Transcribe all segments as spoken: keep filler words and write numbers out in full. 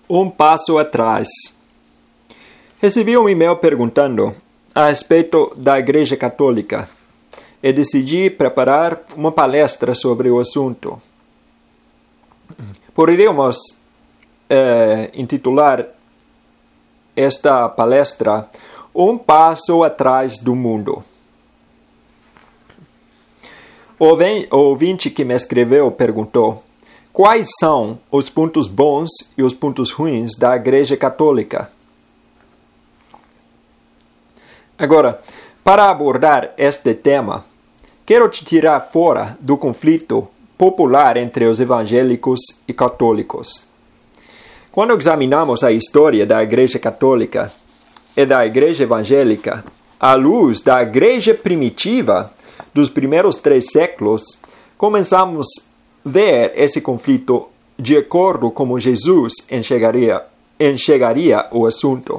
Um passo atrás. Recebi um e-mail perguntando a respeito da Igreja Católica e decidi preparar uma palestra sobre o assunto. Poderíamos eh, intitular esta palestra Um Passo Atrás do Mundo. O ouvinte que me escreveu perguntou: quais são os pontos bons e os pontos ruins da Igreja Católica? Agora, para abordar este tema, quero te tirar fora do conflito popular entre os evangélicos e católicos. Quando examinamos a história da Igreja Católica e da Igreja Evangélica, à luz da Igreja primitiva dos primeiros três séculos, começamos a ver esse conflito de acordo com como Jesus enxergaria, enxergaria o assunto.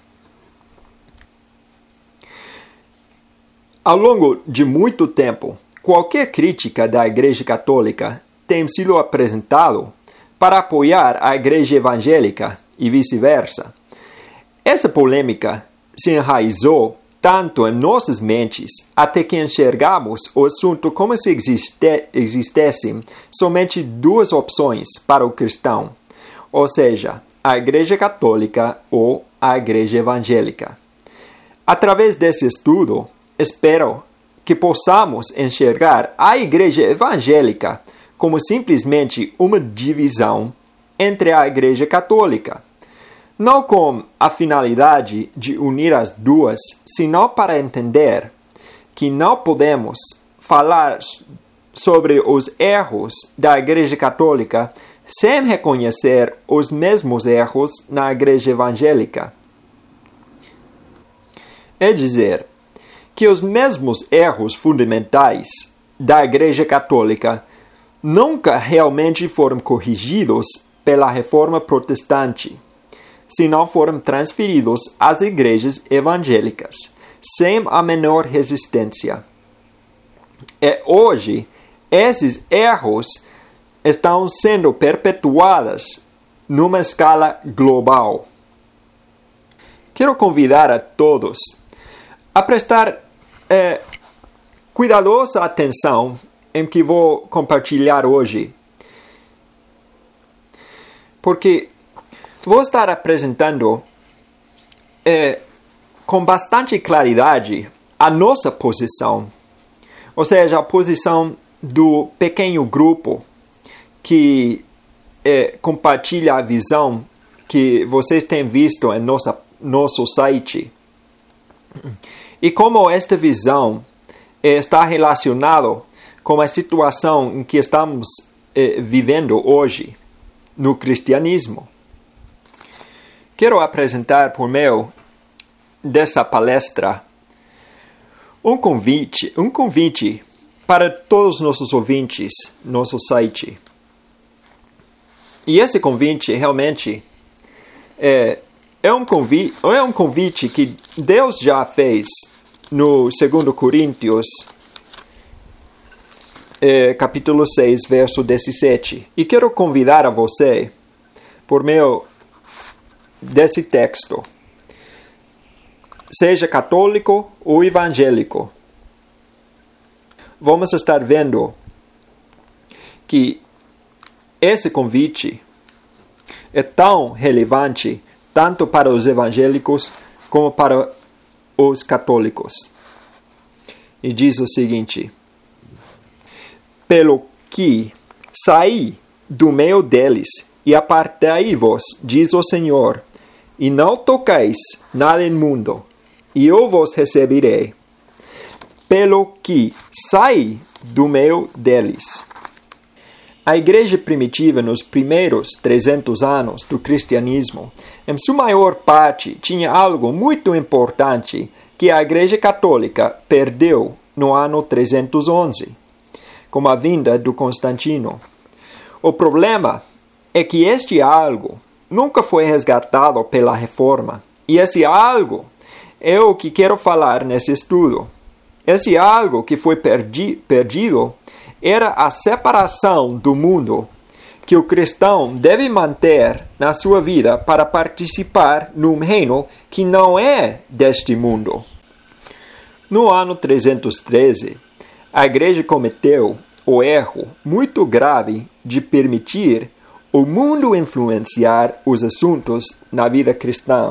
Ao longo de muito tempo, qualquer crítica da Igreja Católica tem sido apresentado para apoiar a Igreja Evangélica e vice-versa. Essa polêmica se enraizou tanto em nossas mentes até que enxergamos o assunto como se existe, existissem somente duas opções para o cristão, ou seja, a Igreja Católica ou a Igreja Evangélica. Através desse estudo, espero que possamos enxergar a Igreja Evangélica como simplesmente uma divisão entre a Igreja Católica, não com a finalidade de unir as duas, senão para entender que não podemos falar sobre os erros da Igreja Católica sem reconhecer os mesmos erros na Igreja Evangélica. É dizer, que os mesmos erros fundamentais da Igreja Católica nunca realmente foram corrigidos pela Reforma Protestante, se não foram transferidos às igrejas evangélicas, sem a menor resistência. E hoje, esses erros estão sendo perpetuados numa escala global. Quero convidar a todos a prestar eh, cuidadosa atenção em que vou compartilhar hoje, porque vou estar apresentando eh, com bastante claridade a nossa posição, ou seja, a posição do pequeno grupo que eh, compartilha a visão que vocês têm visto em nossa, nosso site. E como esta visão eh, está relacionada com a situação em que estamos eh, vivendo hoje no cristianismo. Quero apresentar por meio dessa palestra um convite, um convite para todos os nossos ouvintes no nosso site. E esse convite realmente é, é, um convite, é um convite que Deus já fez no segundo Coríntios, é, capítulo seis, verso dezessete. E quero convidar a você, por meio desse texto, seja católico ou evangélico, vamos estar vendo que esse convite é tão relevante tanto para os evangélicos como para os católicos. E diz o seguinte: pelo que saí do meio deles e apartai-vos, diz o Senhor, e não toqueis nada imundo, e eu vos receberei. Pelo que saí do meio deles. A igreja primitiva nos primeiros trezentos anos do cristianismo, em sua maior parte, tinha algo muito importante que a igreja católica perdeu no ano trezentos e onze, com a vinda do Constantino. O problema é que este algo nunca foi resgatado pela reforma, e esse algo é o que quero falar nesse estudo. Esse algo que foi perdi- perdido era a separação do mundo que o cristão deve manter na sua vida para participar num reino que não é deste mundo. No ano trezentos e treze, a Igreja cometeu o erro muito grave de permitir o mundo influenciar os assuntos na vida cristã.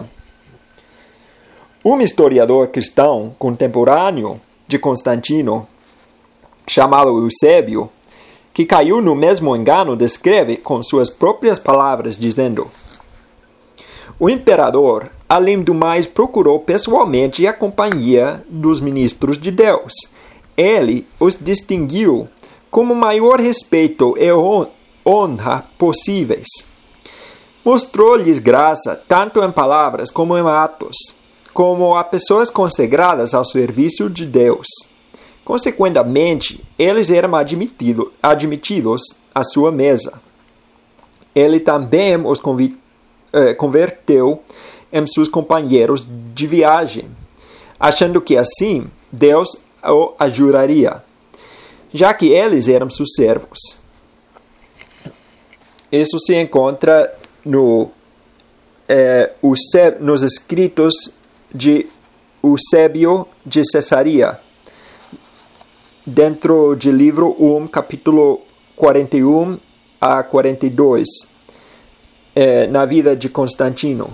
Um historiador cristão contemporâneo de Constantino, chamado Eusébio, que caiu no mesmo engano, descreve com suas próprias palavras, dizendo: o imperador, além do mais, procurou pessoalmente a companhia dos ministros de Deus. Ele os distinguiu com o maior respeito e honra possíveis. Mostrou-lhes graça, tanto em palavras como em atos, como a pessoas consagradas ao serviço de Deus. Consequentemente, eles eram admitido, admitidos à sua mesa. Ele também os convi, eh, converteu em seus companheiros de viagem, achando que assim Deus o ajudaria, já que eles eram seus servos. Isso se encontra no, eh, nos escritos de Eusébio de Cesareia, dentro do livro um, capítulo quarenta e um a quarenta e dois, eh, na vida de Constantino.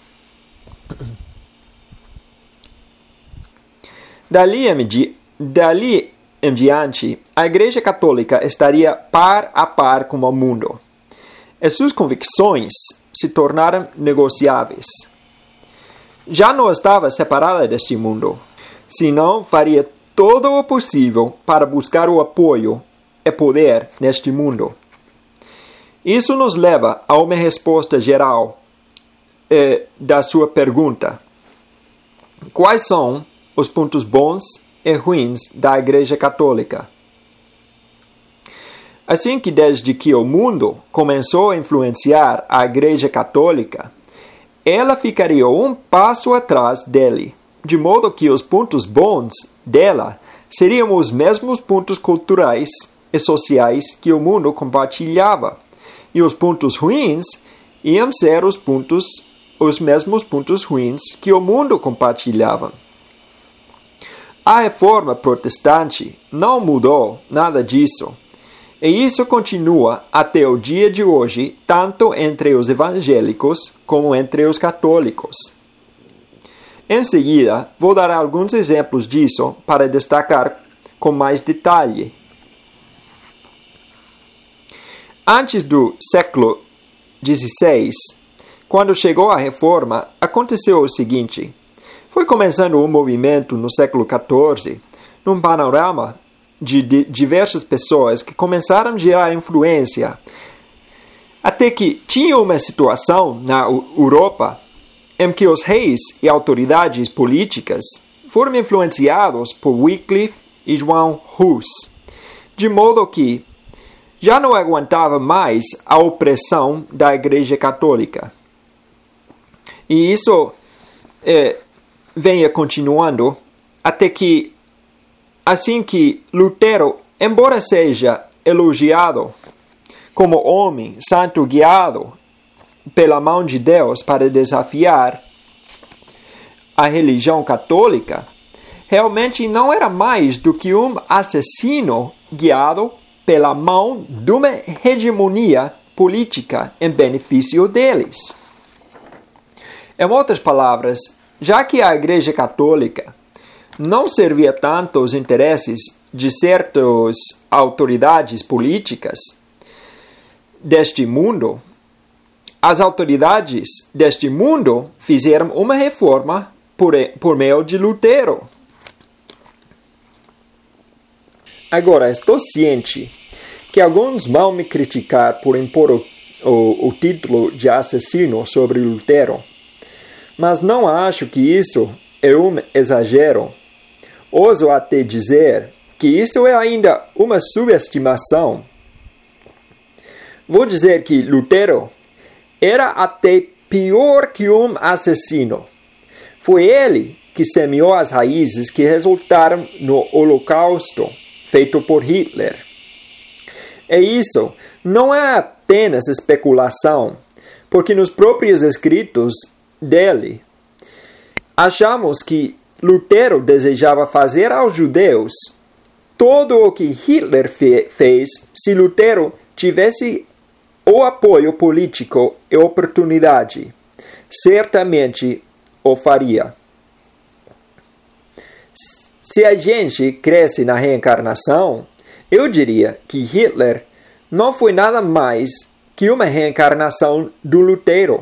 Dali em, di- dali em diante, a Igreja Católica estaria par a par com o mundo, e suas convicções se tornaram negociáveis. Já não estava separada deste mundo, senão faria todo o possível para buscar o apoio e poder neste mundo. Isso nos leva a uma resposta geral eh, da sua pergunta: quais são os pontos bons e ruins da Igreja Católica? Assim que desde que o mundo começou a influenciar a Igreja Católica, ela ficaria um passo atrás dele, de modo que os pontos bons dela seriam os mesmos pontos culturais e sociais que o mundo compartilhava, e os pontos ruins iam ser os pontos, os mesmos pontos ruins que o mundo compartilhava. A reforma protestante não mudou nada disso, e isso continua até o dia de hoje, tanto entre os evangélicos como entre os católicos. Em seguida, vou dar alguns exemplos disso para destacar com mais detalhe. Antes do século dezesseis, quando chegou a Reforma, aconteceu o seguinte: foi começando um movimento no século quatorze, num panorama de, de diversas pessoas que começaram a gerar influência, até que tinha uma situação na Europa em que os reis e autoridades políticas foram influenciados por Wycliffe e João Hus, de modo que já não aguentava mais a opressão da Igreja Católica. E isso eh, venha continuando até que, assim que Lutero, embora seja elogiado como homem santo guiado pela mão de Deus para desafiar a religião católica, realmente não era mais do que um assassino guiado pela mão de uma hegemonia política em benefício deles. Em outras palavras, já que a Igreja Católica não servia tanto aos interesses de certas autoridades políticas deste mundo, as autoridades deste mundo fizeram uma reforma por, por meio de Lutero. Agora, estou ciente que alguns vão me criticar por impor o, o, o título de assassino sobre Lutero, mas não acho que isso é um exagero. Ouso até dizer que isso é ainda uma subestimação. Vou dizer que Lutero era até pior que um assassino. Foi ele que semeou as raízes que resultaram no Holocausto feito por Hitler. E isso não é apenas especulação, porque nos próprios escritos dele, achamos que Lutero desejava fazer aos judeus todo o que Hitler fe- fez se Lutero tivesse o apoio político e oportunidade. Certamente o faria. Se a gente cresce na reencarnação, eu diria que Hitler não foi nada mais que uma reencarnação do Lutero.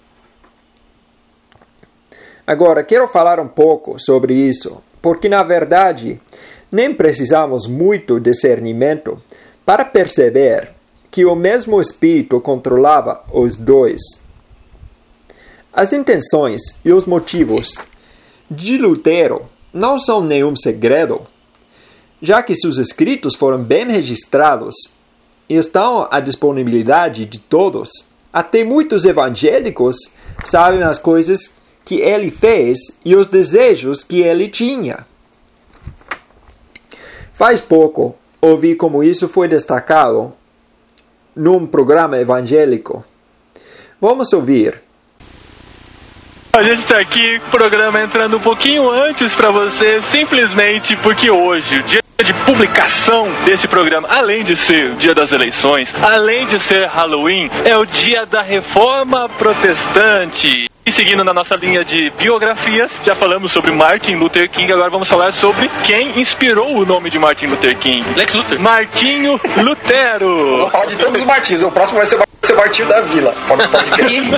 Agora, quero falar um pouco sobre isso, porque na verdade nem precisamos muito discernimento para perceber que o mesmo espírito controlava os dois. As intenções e os motivos de Lutero não são nenhum segredo, já que seus escritos foram bem registrados e estão à disponibilidade de todos. Até muitos evangélicos sabem as coisas que ele fez e os desejos que ele tinha. Faz pouco, ouvi como isso foi destacado num programa evangélico. Vamos ouvir. A gente está aqui, programa entrando um pouquinho antes para você, simplesmente porque hoje, o dia de publicação desse programa, além de ser o dia das eleições, além de ser Halloween, é o dia da Reforma Protestante. E seguindo na nossa linha de biografias, já falamos sobre Martin Luther King, agora vamos falar sobre quem inspirou o nome de Martin Luther King. Lex Luthor. Martinho Lutero. Vamos falar de todos os Martins, o próximo vai ser o Martinho da Vila. Pode, pode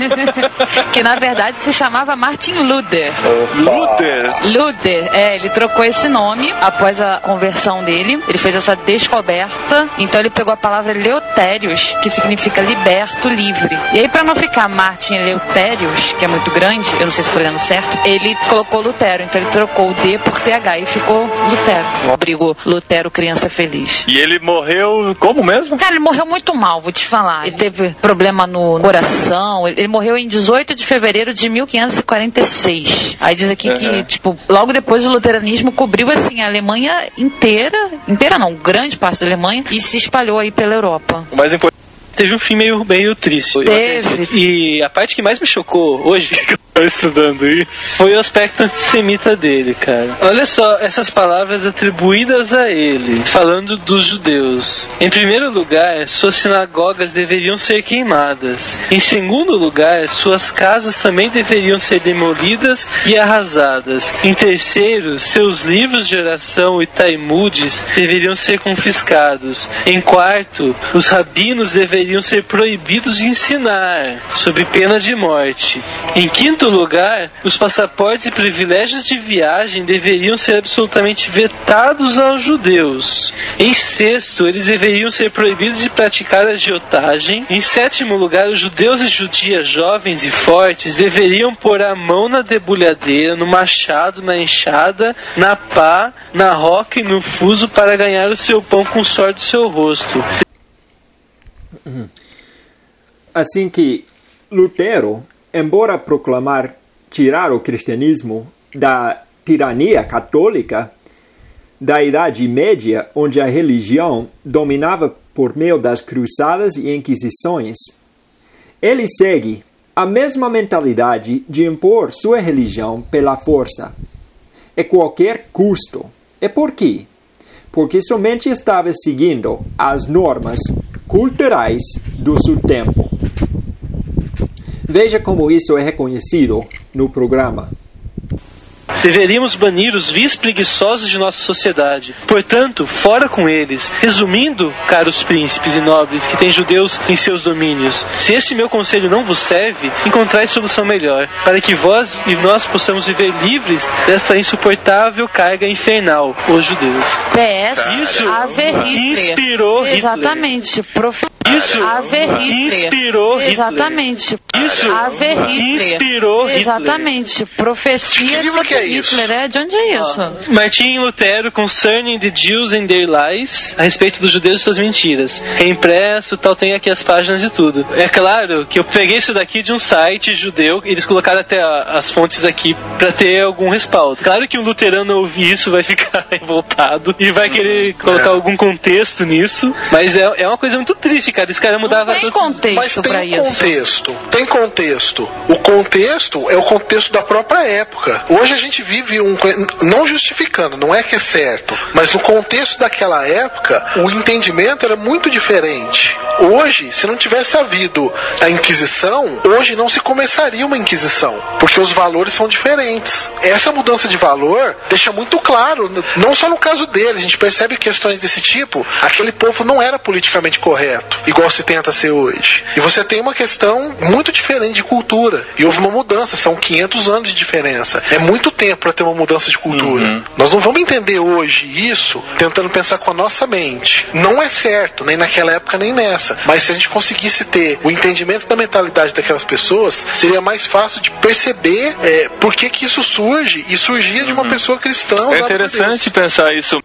que, que na verdade se chamava Martin Luther. Luther? Luther, é, ele trocou esse nome após a conversão dele, ele fez essa descoberta, então ele pegou a palavra Leutérios, que significa liberto, livre. E aí, para não ficar Martin Leutérios, que é muito grande, eu não sei se estou lendo certo, ele colocou Lutero, então ele trocou o D por T H e ficou Lutero. Abrigo Lutero, criança feliz. E ele morreu como mesmo? Cara, ele morreu muito mal, vou te falar. Ele teve problema no coração, ele morreu em dezoito de fevereiro de mil quinhentos e quarenta e seis. Aí diz aqui uhum. que, tipo, logo depois o luteranismo cobriu, assim, a Alemanha inteira, inteira não, grande parte da Alemanha, e se espalhou aí pela Europa. O mais importante, teve um fim meio, meio triste. Teve. E a parte que mais me chocou hoje, que eu tô estudando isso, foi o aspecto antissemita dele, cara. Olha só, essas palavras atribuídas a ele, falando dos judeus. Em primeiro lugar, suas sinagogas deveriam ser queimadas. Em segundo lugar, suas casas também deveriam ser demolidas e arrasadas. Em terceiro, seus livros de oração e Talmudes deveriam ser confiscados. Em quarto, os rabinos deveriam ser proibidos de ensinar, sob pena de morte. Em quinto lugar, os passaportes e privilégios de viagem deveriam ser absolutamente vetados aos judeus. Em sexto, eles deveriam ser proibidos de praticar agiotagem. Em sétimo lugar, os judeus e judias jovens e fortes deveriam pôr a mão na debulhadeira, no machado, na enxada, na pá, na roca e no fuso para ganhar o seu pão com o suor do seu rosto. Assim que Lutero, embora proclamar tirar o cristianismo da tirania católica da Idade Média, onde a religião dominava por meio das cruzadas e inquisições, ele segue a mesma mentalidade de impor sua religião pela força, a qualquer custo. E por quê? Porque somente estava seguindo as normas culturais do seu tempo. Veja como isso é reconhecido no programa. Deveríamos banir os vis preguiçosos de nossa sociedade. Portanto, fora com eles. Resumindo, caros príncipes e nobres que têm judeus em seus domínios, se este meu conselho não vos serve, encontrai solução melhor, para que vós e nós possamos viver livres desta insuportável carga infernal, os judeus. P S. Isso Ave Hitler. inspirou Hitler. Exatamente. Prof... Isso Ave Hitler. inspirou Hitler. Exatamente. Isso Ave Hitler. inspirou Hitler. Exatamente. Profecia Que sobre que é isso? Hitler. É, de onde é isso? Ó, Martin Lutero, Concerning the Jews and Their Lies, a respeito dos judeus e suas mentiras. Reimpresso, tal, tem aqui as páginas de tudo. É claro que eu peguei isso daqui de um site judeu, eles colocaram até a, as fontes aqui pra ter algum respaldo. Claro que um luterano ouvir isso vai ficar revoltado e vai querer colocar É. algum contexto nisso, mas é, é uma coisa muito triste, cara. Esse cara mudava Não tem todo- Mas contexto pra tem isso. contexto, tem contexto. O contexto é o contexto da própria época. Hoje a gente vive um... Não justificando, não é que é certo, mas no contexto daquela época, o entendimento era muito diferente. Hoje, se não tivesse havido a Inquisição, hoje não se começaria uma Inquisição, porque os valores são diferentes. Essa mudança de valor deixa muito claro, não só no caso dele, a gente percebe questões desse tipo, aquele povo não era politicamente correto, igual se tenta ser hoje. E você tem uma questão muito diferente de cultura, e houve uma mudança, são quinhentos anos de diferença. É muito tempo para ter uma mudança de cultura. Uhum. Nós não vamos entender hoje isso tentando pensar com a nossa mente. Não é certo, nem naquela época, nem nessa. Mas se a gente conseguisse ter o entendimento da mentalidade daquelas pessoas, seria mais fácil de perceber é, por que que isso surge, e surgia de uma pessoa cristã. É usada por interessante pensar isso.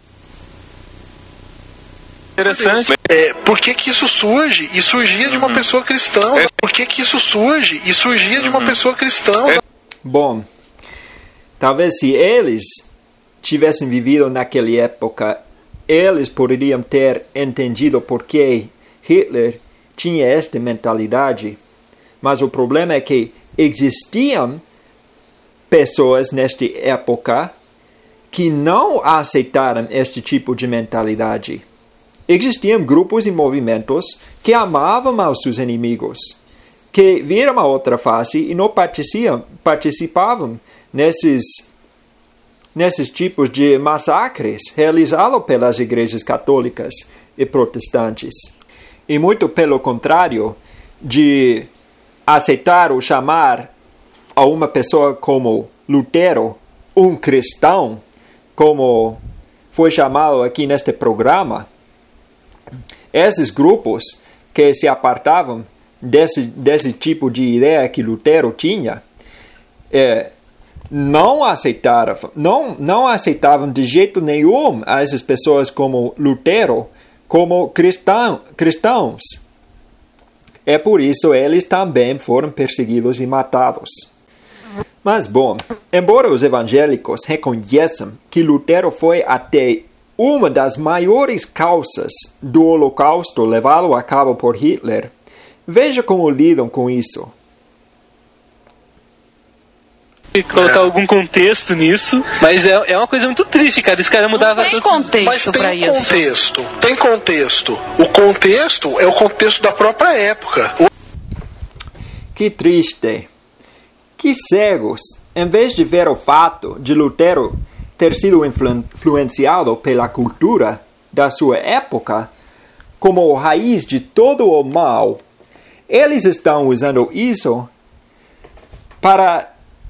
Interessante. É, por que que isso surge e surgia de uma pessoa cristã? Por que que isso surge e surgia de uma pessoa cristã? Bom, talvez se eles tivessem vivido naquela época, eles poderiam ter entendido por que Hitler tinha esta mentalidade. Mas o problema é que existiam pessoas nesta época que não aceitaram este tipo de mentalidade. Existiam grupos e movimentos que amavam aos seus inimigos, que viram a outra face e não participavam, participavam nesses, nesses tipos de massacres realizados pelas igrejas católicas e protestantes. E muito pelo contrário de aceitar ou chamar a uma pessoa como Lutero um cristão, como foi chamado aqui neste programa, esses grupos que se apartavam desse, desse tipo de ideia que Lutero tinha, é, não aceitaram, não, não aceitavam de jeito nenhum a essas pessoas como Lutero, como cristão, cristãos. É por isso eles também foram perseguidos e matados. Mas, bom, embora os evangélicos reconheçam que Lutero foi até uma das maiores causas do Holocausto levado a cabo por Hitler, veja como lidam com isso. Colocar algum contexto nisso, mas é, é uma coisa muito triste, cara. Esse cara mudava Não tem todo- Mas contexto pra tem isso. contexto, tem contexto. O contexto é o contexto da própria época. Que triste. Que cegos, em vez de ver o fato de Lutero ter sido influ- influenciado pela cultura da sua época como raiz de todo o mal, eles estão usando isso para,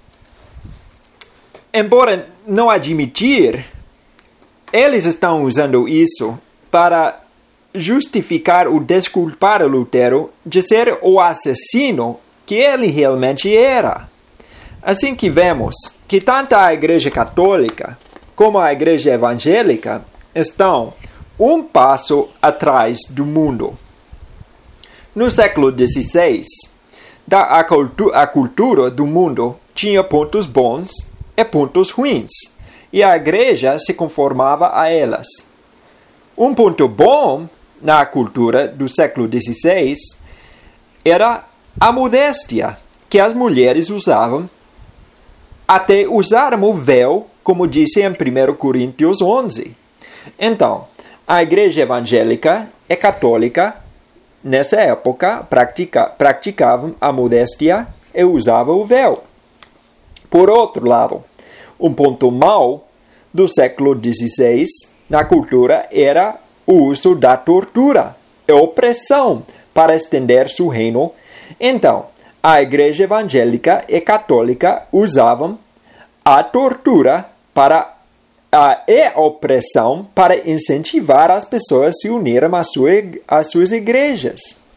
embora não admitir, eles estão usando isso para justificar ou desculpar Lutero de ser o assassino que ele realmente era. Assim que vemos que tanto a Igreja Católica como a Igreja Evangélica estão um passo atrás do mundo. No século dezesseis, da, a, cultu a cultura do mundo tinha pontos bons e pontos ruins, e a Igreja se conformava a elas. Um ponto bom na cultura do século dezesseis era a modéstia que as mulheres usavam, até usaram o véu, como disse em primeira Coríntios onze. Então, a igreja evangélica e católica, nessa época, pratica, praticavam a modéstia e usavam o véu. Por outro lado, um ponto mau do século dezesseis na cultura era o uso da tortura e opressão para estender seu reino. Então, a igreja evangélica e católica usavam a tortura para a, e a opressão para incentivar as pessoas a se unirem às, sua, às suas igrejas.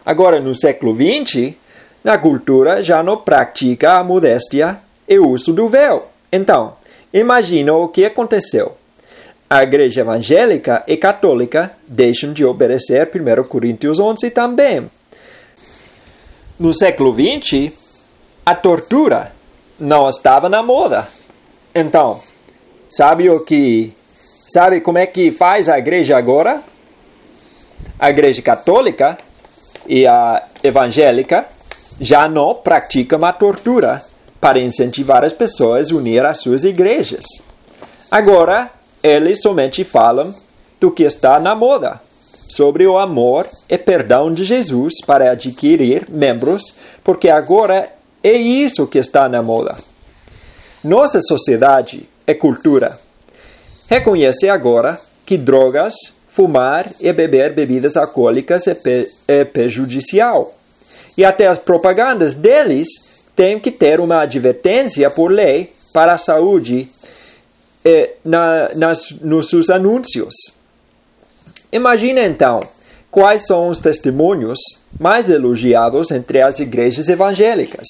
Agora, no século vinte, na cultura já não pratica a modéstia e o uso do véu. Então, imagina o que aconteceu. A igreja evangélica e católica deixam de obedecer primeira Coríntios onze também. No século vinte, a tortura não estava na moda. Então, sabe o que... Sabe como é que faz a igreja agora? A igreja católica e a evangélica já não praticam a tortura para incentivar as pessoas a unir as suas igrejas. Agora, eles somente falam do que está na moda, sobre o amor e perdão de Jesus para adquirir membros, porque agora é isso que está na moda. Nossa sociedade e cultura reconhece agora que drogas, fumar e beber bebidas alcoólicas é, pe- é prejudicial. E até as propagandas deles têm que ter uma advertência por lei para a saúde eh, na, nas, nos seus anúncios. Imagina então quais são os testemunhos mais elogiados entre as igrejas evangélicas.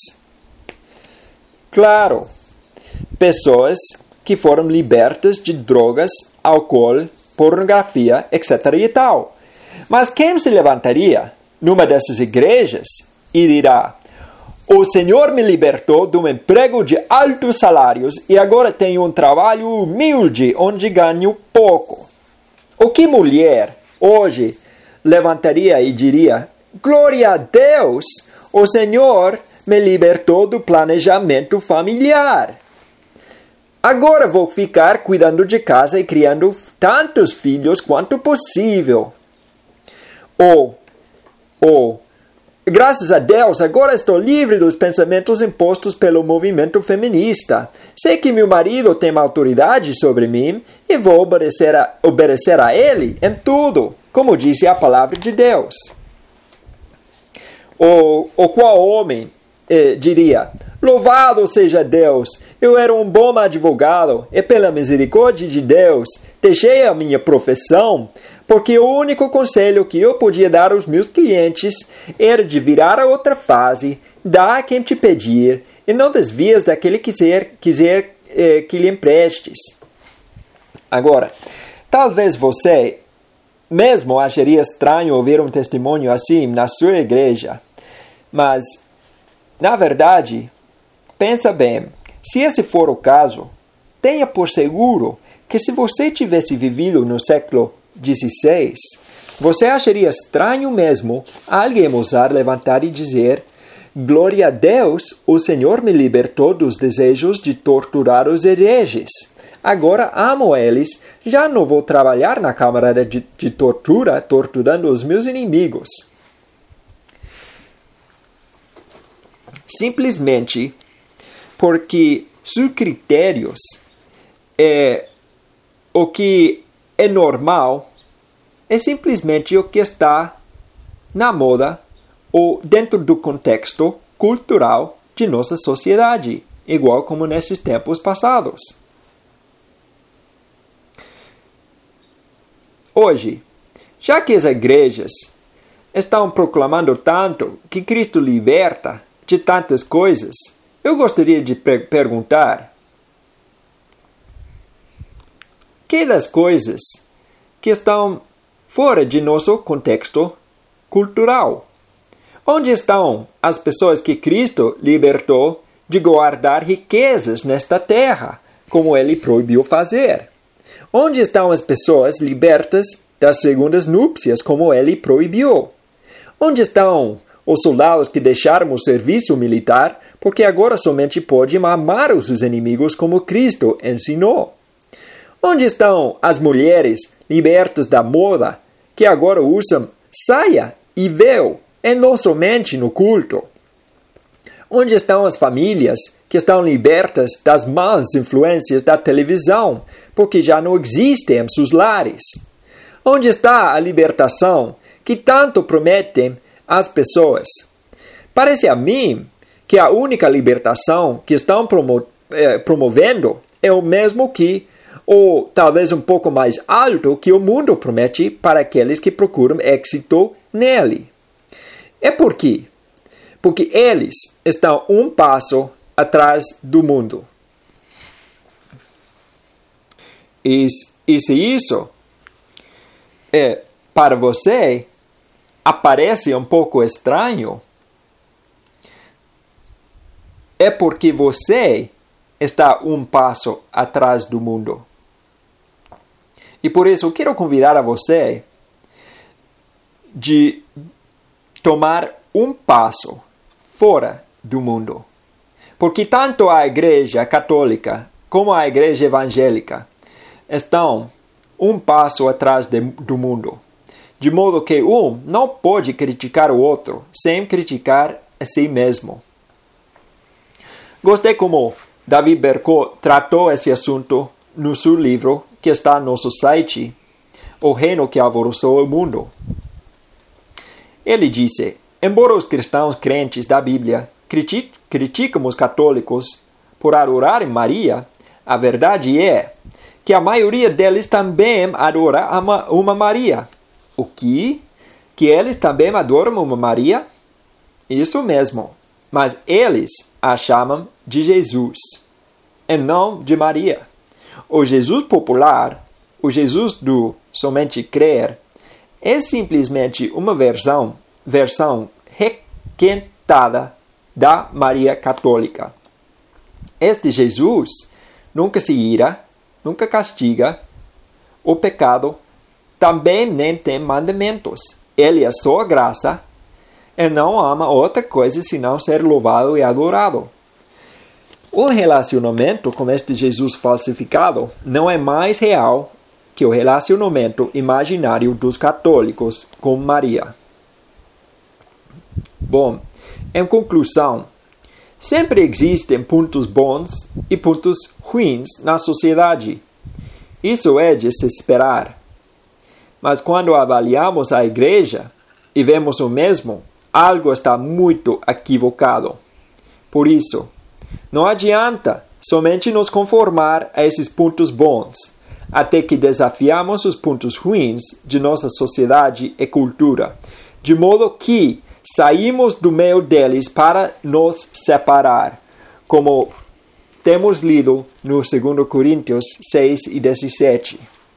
Claro, pessoas que foram libertas de drogas, álcool, pornografia, etcétera e tal. Mas quem se levantaria numa dessas igrejas e dirá: o Senhor me libertou de um emprego de altos salários e agora tenho um trabalho humilde onde ganho pouco? O que mulher hoje levantaria e diria: glória a Deus, o Senhor me libertou do planejamento familiar. Agora vou ficar cuidando de casa e criando tantos filhos quanto possível. Ou, ou, graças a Deus, agora estou livre dos pensamentos impostos pelo movimento feminista. Sei que meu marido tem autoridade sobre mim e vou obedecer a, obedecer a ele em tudo, como disse a palavra de Deus. Ou, ou qual homem eh, diria: louvado seja Deus, eu era um bom advogado e pela misericórdia de Deus deixei a minha profissão, porque o único conselho que eu podia dar aos meus clientes era de virar a outra face, dar a quem te pedir e não desvias daquele que quiser, quiser eh, que lhe emprestes. Agora, talvez você mesmo acharia estranho ouvir um testemunho assim na sua igreja, mas, na verdade, pensa bem, se esse for o caso, tenha por seguro que se você tivesse vivido no século dezesseis, você acharia estranho mesmo alguém ousar levantar e dizer: glória a Deus, o Senhor me libertou dos desejos de torturar os hereges. Agora amo eles, já não vou trabalhar na câmara de, de tortura, torturando os meus inimigos. Simplesmente porque seus critérios é o que é normal, é simplesmente o que está na moda ou dentro do contexto cultural de nossa sociedade, igual como nesses tempos passados. Hoje, já que as igrejas estão proclamando tanto que Cristo liberta de tantas coisas, eu gostaria de per- perguntar: que das coisas que estão fora de nosso contexto cultural? Onde estão as pessoas que Cristo libertou de guardar riquezas nesta terra, como ele proibiu fazer? Onde estão as pessoas libertas das segundas núpcias, como ele proibiu? Onde estão os soldados que deixaram o serviço militar porque agora somente podem amar os seus inimigos como Cristo ensinou? Onde estão as mulheres libertas da moda que agora usam saia e véu e não somente no culto? Onde estão as famílias que estão libertas das más influências da televisão porque já não existem em seus lares? Onde está a libertação que tanto prometem às pessoas? Parece a mim que a única libertação que estão promo- eh, promovendo é o mesmo que, ou talvez um pouco mais alto, que o mundo promete para aqueles que procuram êxito nele. É por quê? Porque eles estão um passo atrás do mundo. E, e se isso é, para você aparece um pouco estranho, é porque você está um passo atrás do mundo. E por isso eu quero convidar a você de tomar um passo fora do mundo. Porque tanto a Igreja Católica como a Igreja Evangélica estão um passo atrás de, do mundo. De modo que um não pode criticar o outro sem criticar a si mesmo. Gostei como David Bercot tratou esse assunto no seu livro que está no nosso site, O Reino que Alvoroçou o Mundo. Ele disse: embora os cristãos crentes da Bíblia criticam os católicos por adorarem Maria, a verdade é que a maioria deles também adora uma Maria. O que? Que eles também adoram uma Maria? Isso mesmo. Mas eles a chamam de Jesus, e não de Maria. O Jesus popular, o Jesus do somente crer, é simplesmente uma versão, versão requentada da Maria Católica. Este Jesus nunca se ira, nunca castiga o pecado, também nem tem mandamentos. Ele é só graça e não ama outra coisa senão ser louvado e adorado. O relacionamento com este Jesus falsificado não é mais real que o relacionamento imaginário dos católicos com Maria. Bom, em conclusão, sempre existem pontos bons e pontos ruins na sociedade. Isso é de se esperar. Mas quando avaliamos a igreja e vemos o mesmo, algo está muito equivocado. Por isso, não adianta somente nos conformar a esses pontos bons, até que desafiamos os pontos ruins de nossa sociedade e cultura, de modo que saímos do meio deles para nos separar, como temos lido no segundo Coríntios seis e dezessete.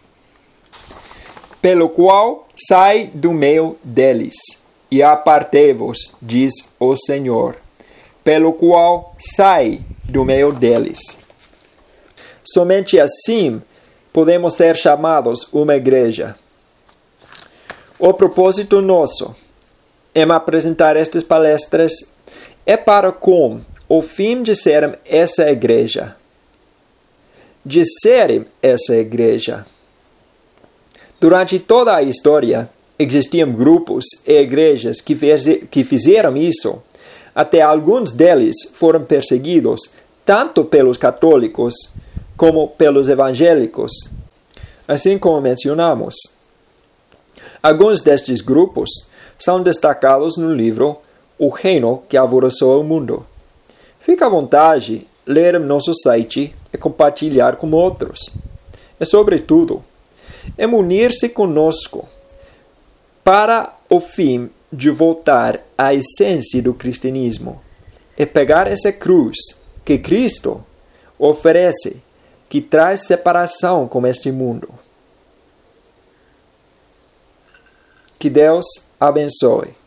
Pelo qual sai do meio deles, e apartei-vos, diz o Senhor, pelo qual sai do meio deles. Somente assim podemos ser chamados uma igreja. O propósito nosso em apresentar estas palestras é para com o fim de serem essa igreja. De serem essa igreja. Durante toda a história, existiam grupos e igrejas que, fez, que fizeram isso. Até alguns deles foram perseguidos, tanto pelos católicos como pelos evangélicos, assim como mencionamos. Alguns destes grupos são destacados no livro O Reino que Alvoroçou o Mundo. Fica à vontade ler no nosso site e compartilhar com outros. E, sobretudo, é unir-se conosco para o fim de voltar à essência do cristianismo e pegar essa cruz que Cristo oferece, que traz separação com este mundo. Que Deus abençoe.